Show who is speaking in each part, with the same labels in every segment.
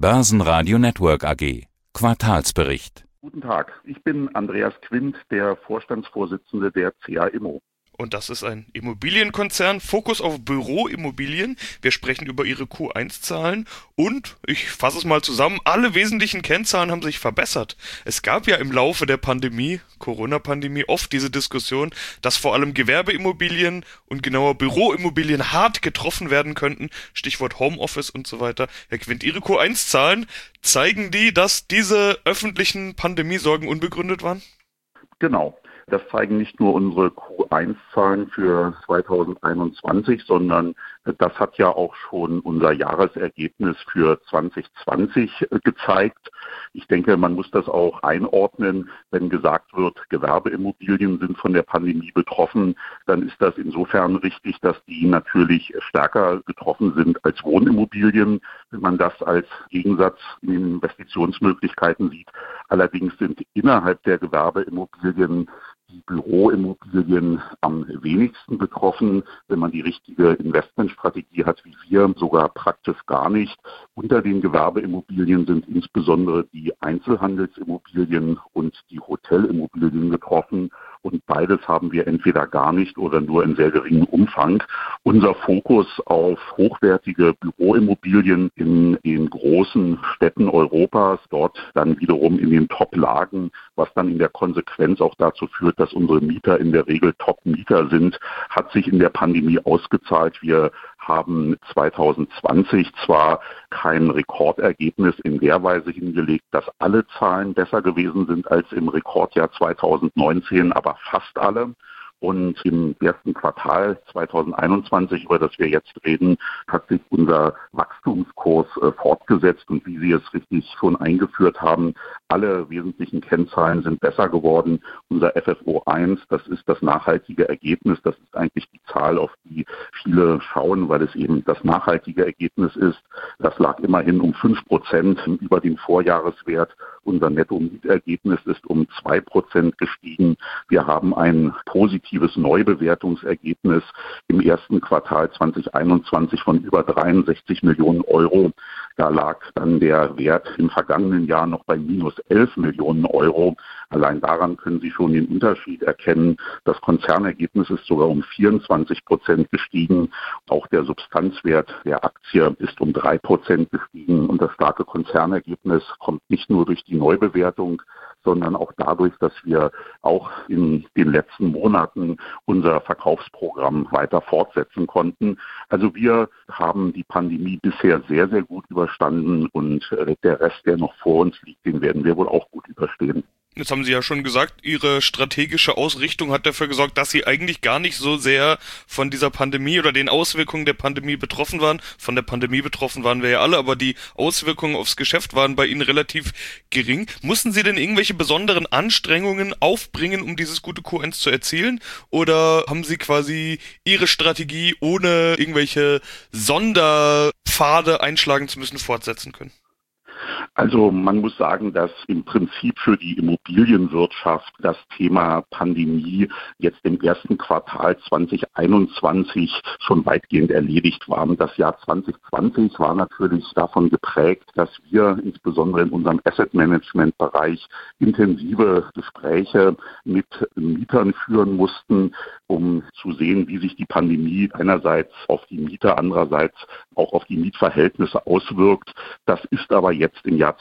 Speaker 1: Börsenradio Network AG. Quartalsbericht.
Speaker 2: Guten Tag, ich bin Andreas Quint, der Vorstandsvorsitzende der CA Immo.
Speaker 3: Und das ist ein Immobilienkonzern, Fokus auf Büroimmobilien. Wir sprechen über ihre Q1-Zahlen und, ich fasse es mal zusammen, alle wesentlichen Kennzahlen haben sich verbessert. Es gab ja im Laufe der Pandemie, Corona-Pandemie, oft diese Diskussion, dass vor allem Gewerbeimmobilien und genauer Büroimmobilien hart getroffen werden könnten. Stichwort Homeoffice und so weiter. Herr Quint, Ihre Q1-Zahlen, zeigen die, dass diese öffentlichen Pandemiesorgen unbegründet waren?
Speaker 2: Genau. Das zeigen nicht nur unsere Q1-Zahlen für 2021, sondern das hat ja auch schon unser Jahresergebnis für 2020 gezeigt. Ich denke, man muss das auch einordnen. Wenn gesagt wird, Gewerbeimmobilien sind von der Pandemie betroffen, dann ist das insofern richtig, dass die natürlich stärker getroffen sind als Wohnimmobilien, wenn man das als Gegensatz in den Investitionsmöglichkeiten sieht. Allerdings sind innerhalb der Gewerbeimmobilien die Büroimmobilien am wenigsten betroffen, wenn man die richtige Investmentstrategie hat, wie wir, sogar praktisch gar nicht. Unter den Gewerbeimmobilien sind insbesondere die Einzelhandelsimmobilien und die Hotelimmobilien betroffen. Und beides haben wir entweder gar nicht oder nur in sehr geringem Umfang. Unser Fokus auf hochwertige Büroimmobilien in den großen Städten Europas, dort dann wiederum in den Top-Lagen, was dann in der Konsequenz auch dazu führt, dass unsere Mieter in der Regel Top-Mieter sind, hat sich in der Pandemie ausgezahlt. Wir haben 2020 zwar kein Rekordergebnis in der Weise hingelegt, dass alle Zahlen besser gewesen sind als im Rekordjahr 2019, aber fast alle. Und im ersten Quartal 2021, über das wir jetzt reden, hat sich unser Wachstumskurs fortgesetzt. Und wie Sie es richtig schon eingeführt haben, alle wesentlichen Kennzahlen sind besser geworden. Unser FFO 1, das ist das nachhaltige Ergebnis. Das ist eigentlich die Zahl, auf die viele schauen, weil es eben das nachhaltige Ergebnis ist. Das lag immerhin um 5% über dem Vorjahreswert. Unser Netto-Mietergebnis ist um 2% gestiegen. Wir haben ein positives Neubewertungsergebnis im ersten Quartal 2021 von über 63 Millionen Euro. Da lag dann der Wert im vergangenen Jahr noch bei minus 11 Millionen Euro. Allein daran können Sie schon den Unterschied erkennen. Das Konzernergebnis ist sogar um 24% gestiegen. Auch der Substanzwert der Aktie ist um 3% gestiegen. Und das starke Konzernergebnis kommt nicht nur durch die Neubewertung, sondern auch dadurch, dass wir auch in den letzten Monaten unser Verkaufsprogramm weiter fortsetzen konnten. Also wir haben die Pandemie bisher sehr, sehr gut überstanden und der Rest, der noch vor uns liegt, den werden wir wohl auch gut überstehen.
Speaker 3: Jetzt haben Sie ja schon gesagt, Ihre strategische Ausrichtung hat dafür gesorgt, dass Sie eigentlich gar nicht so sehr von dieser Pandemie oder den Auswirkungen der Pandemie betroffen waren. Von der Pandemie betroffen waren wir ja alle, aber die Auswirkungen aufs Geschäft waren bei Ihnen relativ gering. Mussten Sie denn irgendwelche besonderen Anstrengungen aufbringen, um dieses gute Q1 zu erzielen? Oder haben Sie quasi Ihre Strategie, ohne irgendwelche Sonderpfade einschlagen zu müssen, fortsetzen können?
Speaker 2: Also man muss sagen, dass im Prinzip für die Immobilienwirtschaft das Thema Pandemie jetzt im ersten Quartal 2021 schon weitgehend erledigt war. Das Jahr 2020 war natürlich davon geprägt, dass wir insbesondere in unserem Asset-Management-Bereich intensive Gespräche mit Mietern führen mussten, um zu sehen, wie sich die Pandemie einerseits auf die Mieter, andererseits auch auf die Mietverhältnisse auswirkt. Das ist aber jetzt im Jahr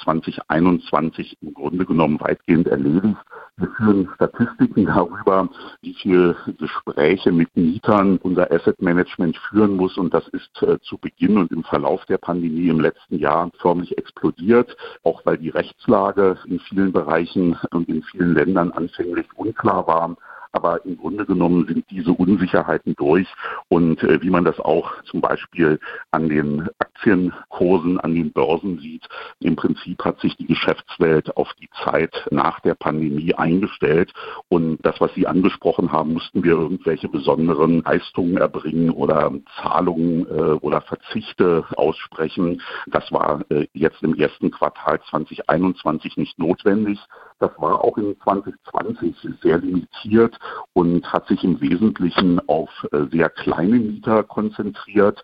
Speaker 2: 2021 im Grunde genommen weitgehend erledigt. Wir führen Statistiken darüber, wie viele Gespräche mit Mietern unser Asset Management führen muss. Und das ist zu Beginn und im Verlauf der Pandemie im letzten Jahr förmlich explodiert, auch weil die Rechtslage in vielen Bereichen und in vielen Ländern anfänglich unklar war. Aber im Grunde genommen sind diese Unsicherheiten durch. Und wie man das auch zum Beispiel an den Aktienkursen, an den Börsen sieht, im Prinzip hat sich die Geschäftswelt auf die Zeit nach der Pandemie eingestellt. Und das, was Sie angesprochen haben, mussten wir irgendwelche besonderen Leistungen erbringen oder Zahlungen oder Verzichte aussprechen. Das war jetzt im ersten Quartal 2021 nicht notwendig. Das war auch in 2020 sehr limitiert und hat sich im Wesentlichen auf sehr kleine Mieter konzentriert,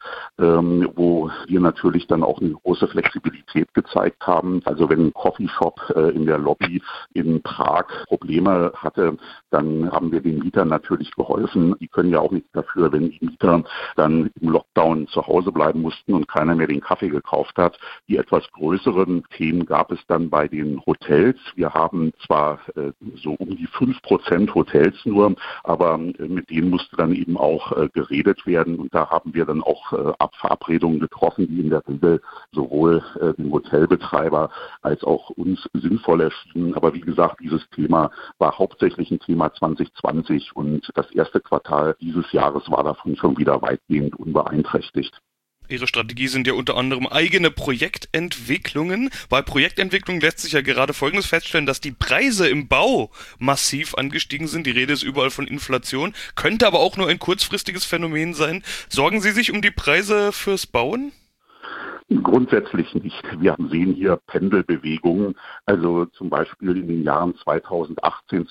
Speaker 2: wo wir natürlich dann auch eine große Flexibilität gezeigt haben. Also wenn ein Coffeeshop in der Lobby in Prag Probleme hatte, dann haben wir den Mietern natürlich geholfen. Die können ja auch nichts dafür, wenn die Mieter dann im Lockdown zu Hause bleiben mussten und keiner mehr den Kaffee gekauft hat. Die etwas größeren Themen gab es dann bei den Hotels. Wir haben zwar so um die 5% Hotels nur, aber mit denen musste dann eben auch geredet werden. Und da haben wir dann auch Verabredungen getroffen, die in der Regel sowohl dem Hotelbetreiber als auch uns sinnvoll erschienen. Aber wie gesagt, dieses Thema war hauptsächlich ein Thema 2020 und das erste Quartal dieses Jahres war davon schon wieder weitgehend unbeeinträchtigt.
Speaker 3: Ihre Strategie sind ja unter anderem eigene Projektentwicklungen. Bei Projektentwicklung lässt sich ja gerade Folgendes feststellen, dass die Preise im Bau massiv angestiegen sind. Die Rede ist überall von Inflation, könnte aber auch nur ein kurzfristiges Phänomen sein. Sorgen Sie sich um die Preise fürs Bauen?
Speaker 2: Grundsätzlich nicht. Wir sehen hier Pendelbewegungen. Also zum Beispiel in den Jahren 2018,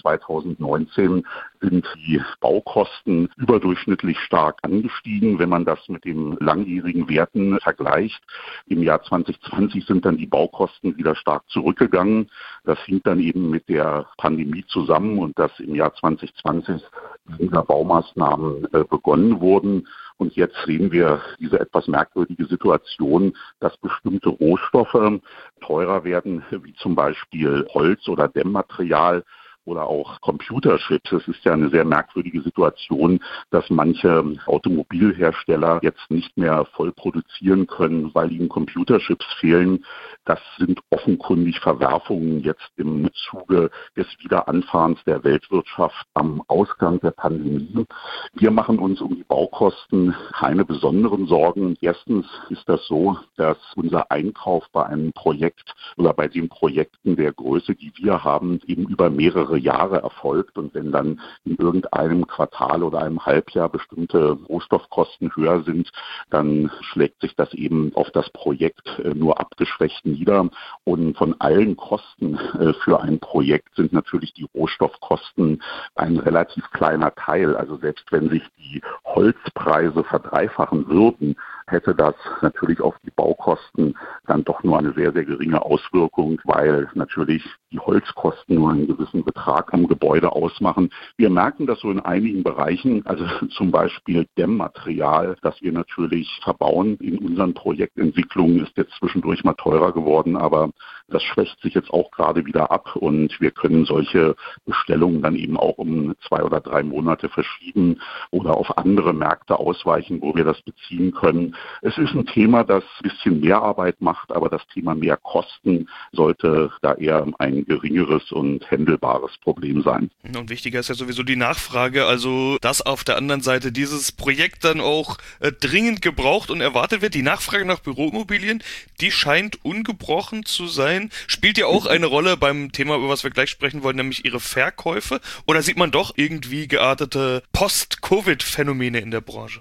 Speaker 2: 2019 sind die Baukosten überdurchschnittlich stark angestiegen, wenn man das mit den langjährigen Werten vergleicht. Im Jahr 2020 sind dann die Baukosten wieder stark zurückgegangen. Das hing dann eben mit der Pandemie zusammen und dass im Jahr 2020 weniger Baumaßnahmen begonnen wurden. Und jetzt sehen wir diese etwas merkwürdige Situation, dass bestimmte Rohstoffe teurer werden, wie zum Beispiel Holz oder Dämmmaterial oder auch Computerchips. Es ist ja eine sehr merkwürdige Situation, dass manche Automobilhersteller jetzt nicht mehr voll produzieren können, weil ihnen Computerchips fehlen. Das sind offenkundig Verwerfungen jetzt im Zuge des Wiederanfahrens der Weltwirtschaft am Ausgang der Pandemie. Wir machen uns um die Baukosten keine besonderen Sorgen. Erstens ist das so, dass unser Einkauf bei einem Projekt oder bei den Projekten der Größe, die wir haben, eben über mehrere Jahre erfolgt. Und wenn dann in irgendeinem Quartal oder einem Halbjahr bestimmte Rohstoffkosten höher sind, dann schlägt sich das eben auf das Projekt nur abgeschwächt nieder. Und von allen Kosten für ein Projekt sind natürlich die Rohstoffkosten ein relativ kleiner Teil. Also selbst wenn sich die Holzpreise verdreifachen würden, hätte das natürlich auf die Baukosten dann doch nur eine sehr, sehr geringe Auswirkung, weil natürlich die Holzkosten nur einen gewissen Betrag am Gebäude ausmachen. Wir merken das so in einigen Bereichen, also zum Beispiel Dämmmaterial, das wir natürlich verbauen in unseren Projektentwicklungen, ist jetzt zwischendurch mal teurer geworden, aber das schwächt sich jetzt auch gerade wieder ab und wir können solche Bestellungen dann eben auch um 2 oder 3 Monate verschieben oder auf andere Märkte ausweichen, wo wir das beziehen können. Es ist ein Thema, das ein bisschen mehr Arbeit macht, aber das Thema mehr Kosten sollte da eher ein geringeres und händelbares Problem sein.
Speaker 3: Und wichtiger ist ja sowieso die Nachfrage, also dass auf der anderen Seite dieses Projekt dann auch dringend gebraucht und erwartet wird. Die Nachfrage nach Büroimmobilien, die scheint ungebrochen zu sein. Spielt ja auch eine Rolle beim Thema, über was wir gleich sprechen wollen, nämlich Ihre Verkäufe? Oder sieht man doch irgendwie geartete Post-Covid-Phänomene in der Branche?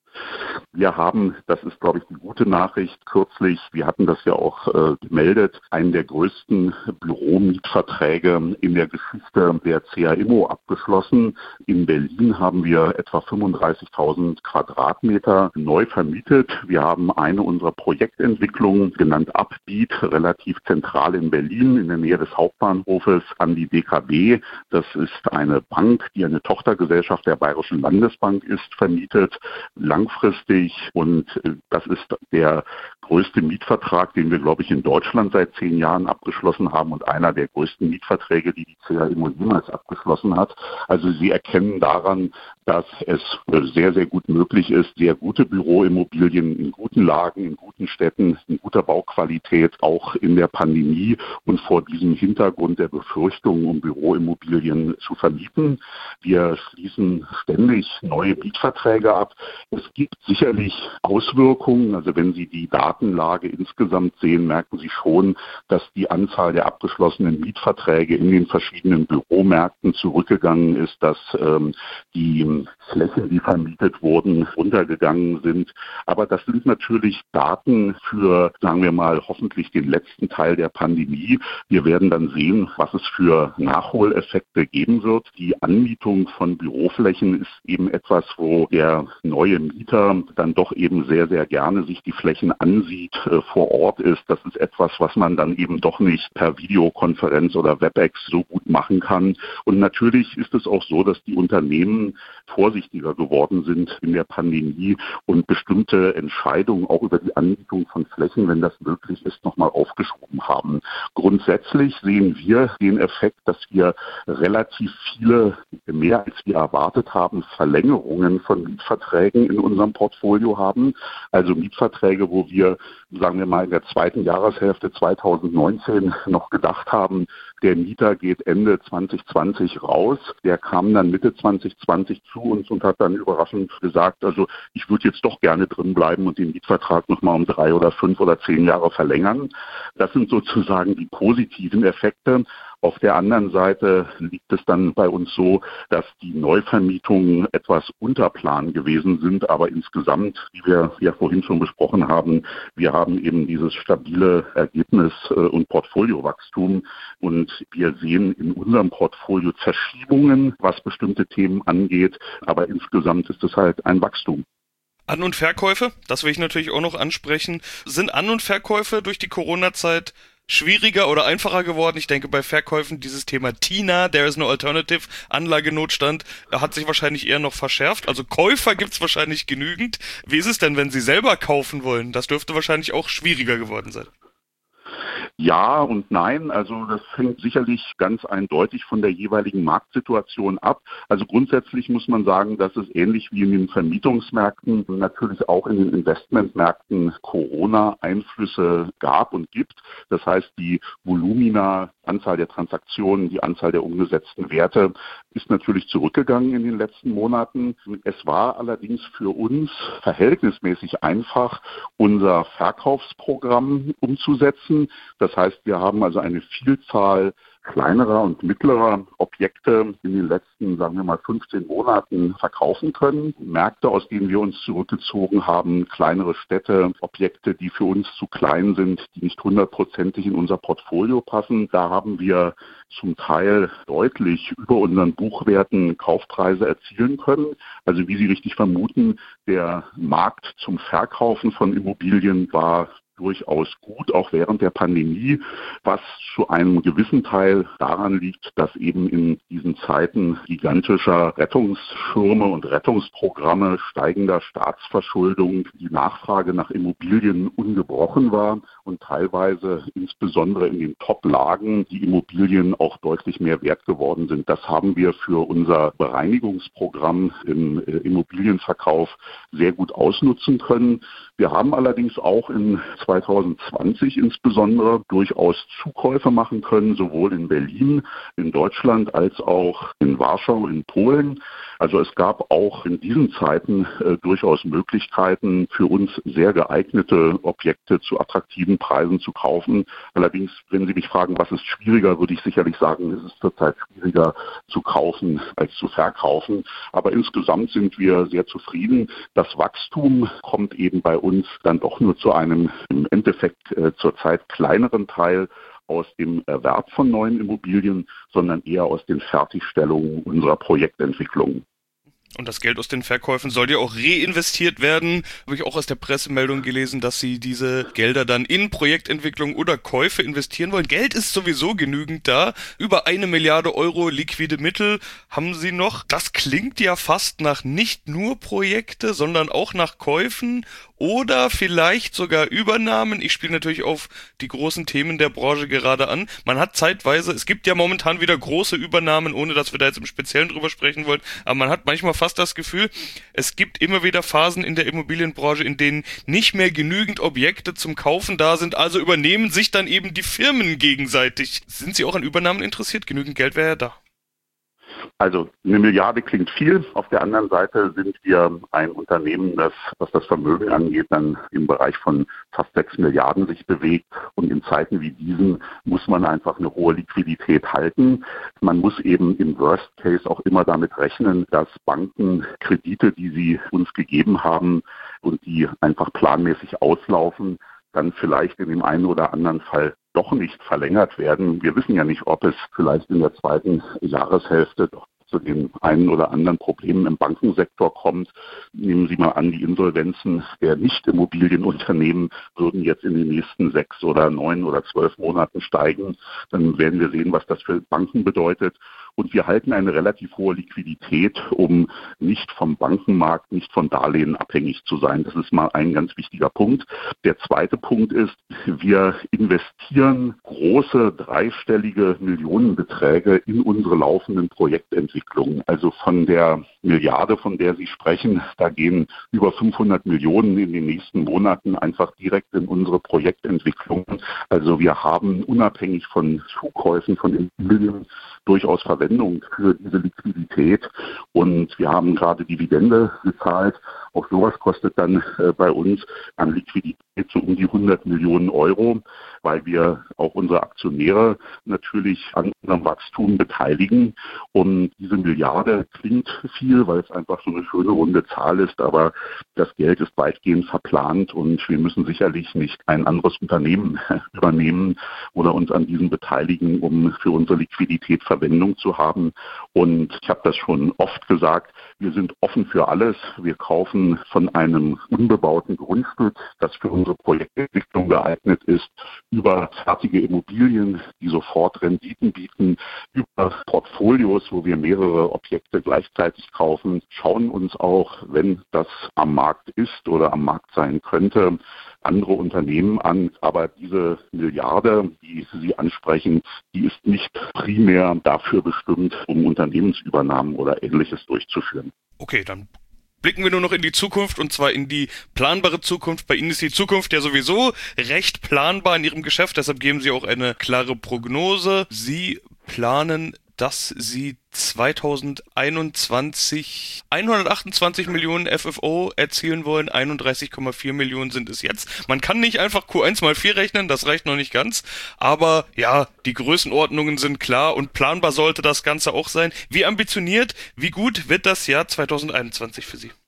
Speaker 2: Wir haben, das ist, glaube ich, die gute Nachricht, kürzlich, wir hatten das ja auch gemeldet, einen der größten Büromietverträge in der Geschichte der CA Immo abgeschlossen. In Berlin haben wir etwa 35.000 Quadratmeter neu vermietet. Wir haben eine unserer Projektentwicklungen, genannt Upbeat, relativ zentral in Berlin, in der Nähe des Hauptbahnhofes, an die DKB. Das ist eine Bank, die eine Tochtergesellschaft der Bayerischen Landesbank ist, vermietet, langfristig. Und das ist der größte Mietvertrag, den wir, glaube ich, in Deutschland seit 10 Jahren abgeschlossen haben und einer der größten Mietverträge, die die CA Immo jemals abgeschlossen hat. Also Sie erkennen daran, dass es sehr, sehr gut möglich ist, sehr gute Büroimmobilien in guten Lagen, in guten Städten, in guter Bauqualität, auch in der Pandemie und vor diesem Hintergrund der Befürchtungen um Büroimmobilien zu vermieten. Wir schließen ständig neue Mietverträge ab. Es gibt sicherlich sicherlich Auswirkungen. Also wenn Sie die Datenlage insgesamt sehen, merken Sie schon, dass die Anzahl der abgeschlossenen Mietverträge in den verschiedenen Büromärkten zurückgegangen ist, dass die Flächen, die vermietet wurden, runtergegangen sind. Aber das sind natürlich Daten für, sagen wir mal, hoffentlich den letzten Teil der Pandemie. Wir werden dann sehen, was es für Nachholeffekte geben wird. Die Anmietung von Büroflächen ist eben etwas, wo der neue Mieter dann doch eben sehr, sehr gerne sich die Flächen ansieht, vor Ort ist. Das ist etwas, was man dann eben doch nicht per Videokonferenz oder WebEx so gut machen kann. Und natürlich ist es auch so, dass die Unternehmen vorsichtiger geworden sind in der Pandemie und bestimmte Entscheidungen auch über die Anmietung von Flächen, wenn das möglich ist, nochmal aufgeschoben haben. Grundsätzlich sehen wir den Effekt, dass wir relativ viele, mehr als wir erwartet haben, Verlängerungen von Mietverträgen in unserem Portfolio haben. Also Mietverträge, wo wir, sagen wir mal, in der zweiten Jahreshälfte 2019 noch gedacht haben, der Mieter geht Ende 2020 raus. Der kam dann Mitte 2020 zu uns und hat dann überraschend gesagt, also ich würde jetzt doch gerne drin bleiben und den Mietvertrag nochmal um 3 oder 5 oder 10 Jahre verlängern. Das sind sozusagen die positiven Effekte. Auf der anderen Seite liegt es dann bei uns so, dass die Neuvermietungen etwas unter Plan gewesen sind, aber insgesamt, wie wir ja vorhin schon besprochen haben, wir haben eben dieses stabile Ergebnis und Portfoliowachstum und wir sehen in unserem Portfolio Verschiebungen, was bestimmte Themen angeht, aber insgesamt ist es halt ein Wachstum.
Speaker 3: An- und Verkäufe, das will ich natürlich auch noch ansprechen. Sind An- und Verkäufe durch die Corona-Zeit schwieriger oder einfacher geworden? Ich denke, bei Verkäufen dieses Thema TINA, There is no alternative, Anlagenotstand, hat sich wahrscheinlich eher noch verschärft. Also Käufer gibt's wahrscheinlich genügend. Wie ist es denn, wenn Sie selber kaufen wollen? Das dürfte wahrscheinlich auch schwieriger geworden sein.
Speaker 2: Ja und nein, also das hängt sicherlich ganz eindeutig von der jeweiligen Marktsituation ab. Also grundsätzlich muss man sagen, dass es ähnlich wie in den Vermietungsmärkten natürlich auch in den Investmentmärkten Corona-Einflüsse gab und gibt. Das heißt, die Volumina, Anzahl der Transaktionen, die Anzahl der umgesetzten Werte ist natürlich zurückgegangen in den letzten Monaten. Es war allerdings für uns verhältnismäßig einfach, unser Verkaufsprogramm umzusetzen. Das heißt, wir haben also eine Vielzahl kleinerer und mittlerer Objekte in den letzten, sagen wir mal, 15 Monaten verkaufen können. Märkte, aus denen wir uns zurückgezogen haben, kleinere Städte, Objekte, die für uns zu klein sind, die nicht 100%ig in unser Portfolio passen. Da haben wir zum Teil deutlich über unseren Buchwerten Kaufpreise erzielen können. Also wie Sie richtig vermuten, der Markt zum Verkaufen von Immobilien war durchaus gut, auch während der Pandemie, was zu einem gewissen Teil daran liegt, dass eben in diesen Zeiten gigantischer Rettungsschirme und Rettungsprogramme, steigender Staatsverschuldung, die Nachfrage nach Immobilien ungebrochen war und teilweise insbesondere in den Top-Lagen die Immobilien auch deutlich mehr wert geworden sind. Das haben wir für unser Bereinigungsprogramm im Immobilienverkauf sehr gut ausnutzen können. Wir haben allerdings auch in 2020 insbesondere durchaus Zukäufe machen können, sowohl in Berlin, in Deutschland als auch in Warschau, in Polen. Also es gab auch in diesen Zeiten durchaus Möglichkeiten für uns sehr geeignete Objekte zu attraktiven Preisen zu kaufen. Allerdings, wenn Sie mich fragen, was ist schwieriger, würde ich sicherlich sagen, es ist zurzeit schwieriger zu kaufen als zu verkaufen. Aber insgesamt sind wir sehr zufrieden. Das Wachstum kommt eben bei uns dann doch nur zu einem im Endeffekt zurzeit kleineren Teil aus dem Erwerb von neuen Immobilien, sondern eher aus den Fertigstellungen unserer Projektentwicklung.
Speaker 3: Und das Geld aus den Verkäufen soll ja auch reinvestiert werden. Habe ich auch aus der Pressemeldung gelesen, dass Sie diese Gelder dann in Projektentwicklung oder Käufe investieren wollen. Geld ist sowieso genügend da. Über 1 Milliarde Euro liquide Mittel haben Sie noch. Das klingt ja fast nach nicht nur Projekte, sondern auch nach Käufen oder vielleicht sogar Übernahmen. Ich spiele natürlich auf die großen Themen der Branche gerade an. Man hat zeitweise, es gibt ja momentan wieder große Übernahmen, ohne dass wir da jetzt im Speziellen drüber sprechen wollen, aber man hat manchmal fast das Gefühl, es gibt immer wieder Phasen in der Immobilienbranche, in denen nicht mehr genügend Objekte zum Kaufen da sind, also übernehmen sich dann eben die Firmen gegenseitig. Sind Sie auch an Übernahmen interessiert? Genügend Geld wäre ja da.
Speaker 2: Also 1 Milliarde klingt viel. Auf der anderen Seite sind wir ein Unternehmen, das, was das Vermögen angeht, dann im Bereich von fast 6 Milliarden sich bewegt. Und in Zeiten wie diesen muss man einfach eine hohe Liquidität halten. Man muss eben im Worst Case auch immer damit rechnen, dass Banken Kredite, die sie uns gegeben haben und die einfach planmäßig auslaufen, dann vielleicht in dem einen oder anderen Fall doch nicht verlängert werden. Wir wissen ja nicht, ob es vielleicht in der zweiten Jahreshälfte doch zu den einen oder anderen Problemen im Bankensektor kommt. Nehmen Sie mal an, die Insolvenzen der Nicht-Immobilienunternehmen würden jetzt in den nächsten 6 oder 9 oder 12 Monaten steigen. Dann werden wir sehen, was das für Banken bedeutet. Und wir halten eine relativ hohe Liquidität, um nicht vom Bankenmarkt, nicht von Darlehen abhängig zu sein. Das ist mal ein ganz wichtiger Punkt. Der zweite Punkt ist, wir investieren große dreistellige Millionenbeträge in unsere laufenden Projektentwicklungen. Also von der Milliarde, von der Sie sprechen, da gehen über 500 Millionen in den nächsten Monaten einfach direkt in unsere Projektentwicklungen. Also wir haben unabhängig von Zukäufen von Immobilien durchaus Verwendung für diese Liquidität. Und wir haben gerade Dividende gezahlt. Auch sowas kostet dann bei uns an Liquidität so um die 100 Millionen Euro, weil wir auch unsere Aktionäre natürlich an unserem Wachstum beteiligen. Und diese Milliarde klingt viel, weil es einfach so eine schöne runde Zahl ist, aber das Geld ist weitgehend verplant und wir müssen sicherlich nicht ein anderes Unternehmen übernehmen oder uns an diesem beteiligen, um für unsere Liquidität Verwendung zu haben. Und ich habe das schon oft gesagt, wir sind offen für alles. Wir kaufen von einem unbebauten Grundstück, das für unsere Projektentwicklung geeignet ist, über fertige Immobilien, die sofort Renditen bieten, über Portfolios, wo wir mehrere Objekte gleichzeitig kaufen, schauen uns auch, wenn das am Markt ist oder am Markt sein könnte, andere Unternehmen an. Aber diese Milliarde, die Sie ansprechen, die ist nicht primär dafür bestimmt, um Unternehmensübernahmen oder Ähnliches durchzuführen.
Speaker 3: Okay, dann blicken wir nur noch in die Zukunft, und zwar in die planbare Zukunft. Bei Ihnen ist die Zukunft ja sowieso recht planbar in Ihrem Geschäft, deshalb geben Sie auch eine klare Prognose. Sie planen, dass Sie 2021 128 Millionen FFO erzielen wollen, 31,4 Millionen sind es jetzt. Man kann nicht einfach Q1 mal 4 rechnen, das reicht noch nicht ganz, aber ja, die Größenordnungen sind klar und planbar sollte das Ganze auch sein. Wie ambitioniert, wie gut wird das Jahr 2021 für Sie?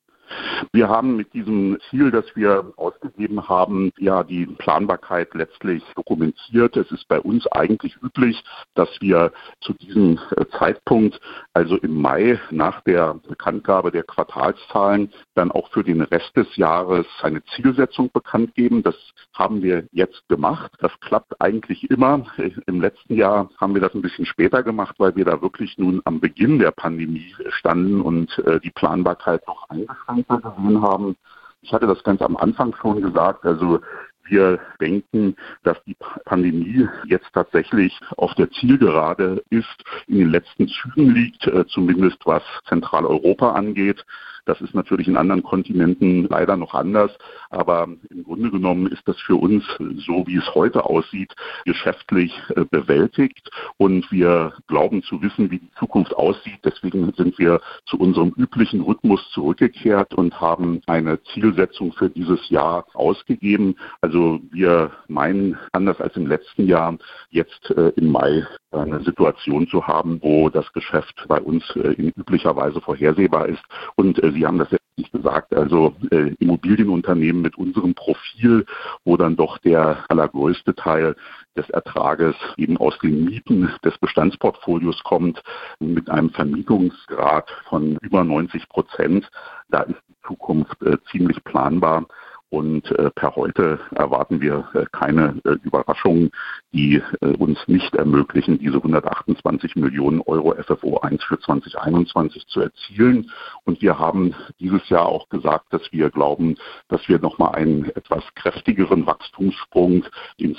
Speaker 2: Wir haben mit diesem Ziel, das wir ausgegeben haben, ja die Planbarkeit letztlich dokumentiert. Es ist bei uns eigentlich üblich, dass wir zu diesem Zeitpunkt, also im Mai nach der Bekanntgabe der Quartalszahlen, dann auch für den Rest des Jahres eine Zielsetzung bekannt geben. Das haben wir jetzt gemacht. Das klappt eigentlich immer. Im letzten Jahr haben wir das ein bisschen später gemacht, weil wir da wirklich nun am Beginn der Pandemie standen und die Planbarkeit noch eingeschränkt gesehen haben. Ich hatte das ganz am Anfang schon gesagt, also wir denken, dass die Pandemie jetzt tatsächlich auf der Zielgerade ist, in den letzten Zügen liegt, zumindest was Zentraleuropa angeht. Das ist natürlich in anderen Kontinenten leider noch anders, aber im Grunde genommen ist das für uns, so wie es heute aussieht, geschäftlich bewältigt und wir glauben zu wissen, wie die Zukunft aussieht. Deswegen sind wir zu unserem üblichen Rhythmus zurückgekehrt und haben eine Zielsetzung für dieses Jahr ausgegeben. Also wir meinen, anders als im letzten Jahr, jetzt im Mai eine Situation zu haben, wo das Geschäft bei uns in üblicher Weise vorhersehbar ist. Und Sie haben das jetzt nicht gesagt, also Immobilienunternehmen mit unserem Profil, wo dann doch der allergrößte Teil des Ertrages eben aus den Mieten des Bestandsportfolios kommt, mit einem Vermietungsgrad von über 90%. Da ist die Zukunft ziemlich planbar. Und per heute erwarten wir keine Überraschungen, die uns nicht ermöglichen, diese 128 Millionen Euro FFO 1 für 2021 zu erzielen. Und wir haben dieses Jahr auch gesagt, dass wir glauben, dass wir nochmal einen etwas kräftigeren Wachstumssprung in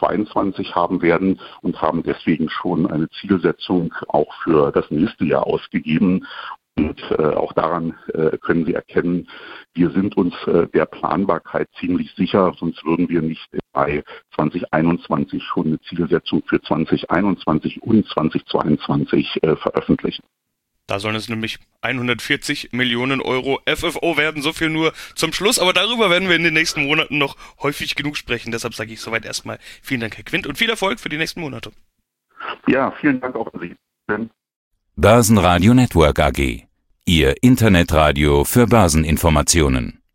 Speaker 2: 2022 haben werden und haben deswegen schon eine Zielsetzung auch für das nächste Jahr ausgegeben. Und auch daran können Sie erkennen, wir sind uns der Planbarkeit ziemlich sicher, sonst würden wir nicht bei 2021 schon eine Zielsetzung für 2021 und 2022 veröffentlichen.
Speaker 3: Da sollen es nämlich 140 Millionen Euro FFO werden, so viel nur zum Schluss. Aber darüber werden wir in den nächsten Monaten noch häufig genug sprechen. Deshalb sage ich soweit erstmal vielen Dank, Herr Quint, und viel Erfolg für die nächsten Monate.
Speaker 2: Ja, vielen Dank auch an Sie.
Speaker 1: Börsenradio Network AG. Ihr Internetradio für Börseninformationen.